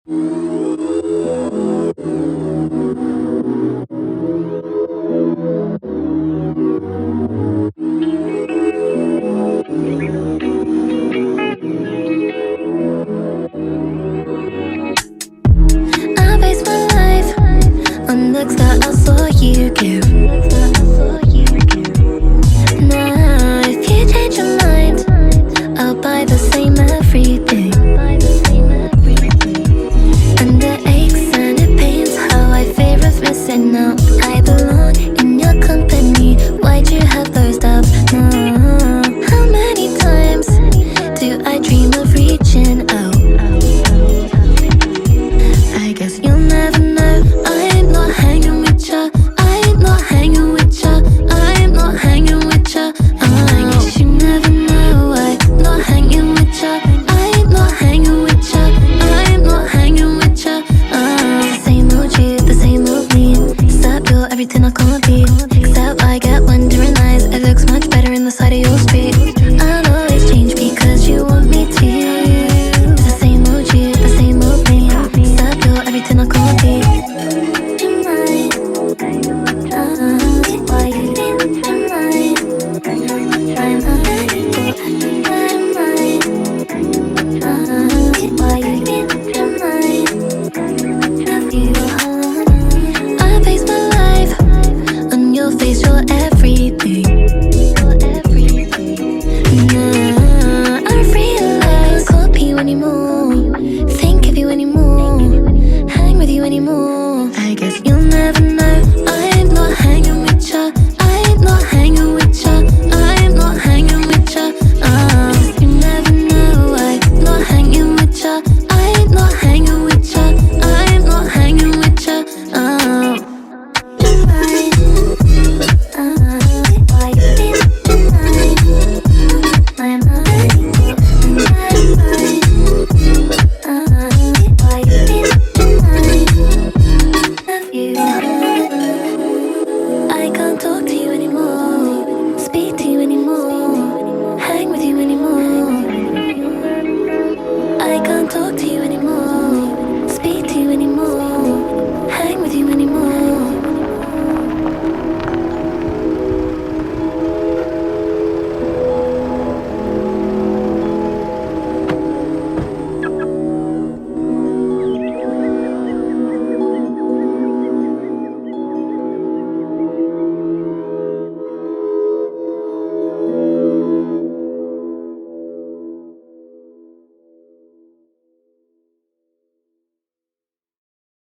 I base my life on looks that I saw you give. Now, if you change your mind, I'll buy the same everything. And it aches and it pains how I fear of missing out. I belong in your company. Why'd you have those doubts? How many times do I dream of reaching out? I guess you'll never know. I'm not hanging with ya. I'm not hanging with ya. I'm not hanging with ya. I guess you never know. I'm not hanging with ya. I'm not hanging with ya. I'm not hanging with ya. The same old you, the same old me. Stop, you're everything I can't be.